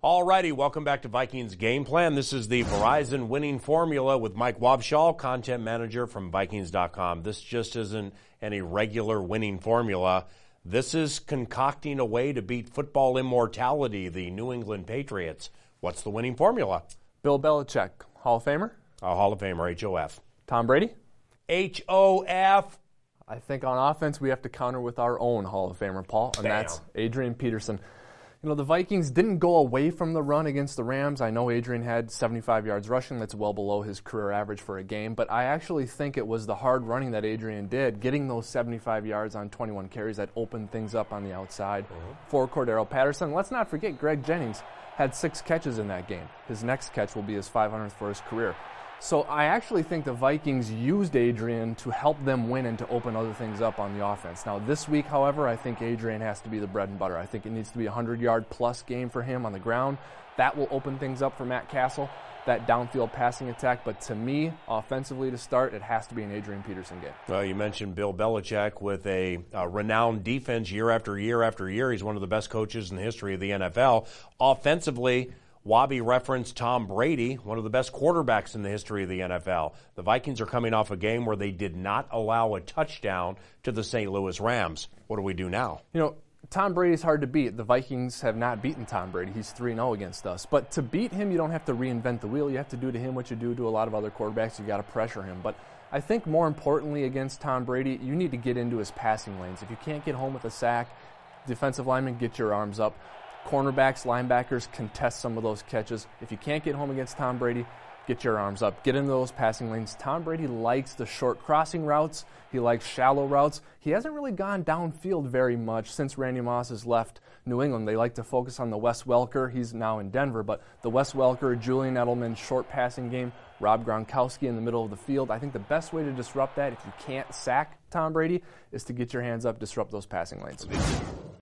All righty, welcome back to Vikings Game Plan. This is the Verizon winning formula with Mike Wobschall, content manager from Vikings.com. This just isn't any regular winning formula. This is concocting a way to beat football immortality, the New England Patriots. What's the winning formula? Bill Belichick, Hall of Famer? Hall of Famer, H-O-F. Tom Brady? H-O-F. I think on offense we have to counter with our own Hall of Famer, Paul, and that's Adrian Peterson. You know, the Vikings didn't go away from the run against the Rams. I know Adrian had 75 yards rushing. That's well below his career average for a game. But I actually think it was the hard running that Adrian did, getting those 75 yards on 21 carries that opened things up on the outside for Cordero Patterson. Let's not forget Greg Jennings had 6 catches in that game. His next catch will be his 500th for his career. So I actually think the Vikings used Adrian to help them win and to open other things up on the offense. Now this week, however, I think Adrian has to be the bread and butter. I think it needs to be a 100-yard plus game for him on the ground. That will open things up for Matt Castle, that downfield passing attack. But to me, offensively to start, it has to be an Adrian Peterson game. Well, you mentioned Bill Belichick with a renowned defense year after year after year. He's one of the best coaches in the history of the NFL. Offensively, Wobby referenced Tom Brady, one of the best quarterbacks in the history of the NFL. The Vikings are coming off a game where they did not allow a touchdown to the St. Louis Rams. What do we do now? You know, Tom Brady's hard to beat. The Vikings have not beaten Tom Brady. He's 3-0 against us. But to beat him, you don't have to reinvent the wheel. You have to do to him what you do to a lot of other quarterbacks. You got to pressure him. But I think more importantly against Tom Brady, you need to get into his passing lanes. If you can't get home with a sack, defensive linemen, get your arms up. Cornerbacks, linebackers contest some of those catches. If you can't get home against Tom Brady, get your arms up. Get into those passing lanes. Tom Brady likes the short crossing routes. He likes shallow routes. He hasn't really gone downfield very much since Randy Moss has left New England. They like to focus on the Wes Welker. He's now in Denver, but the Wes Welker, Julian Edelman short passing game, Rob Gronkowski in the middle of the field. I think the best way to disrupt that, if you can't sack Tom Brady, is to get your hands up, disrupt those passing lanes.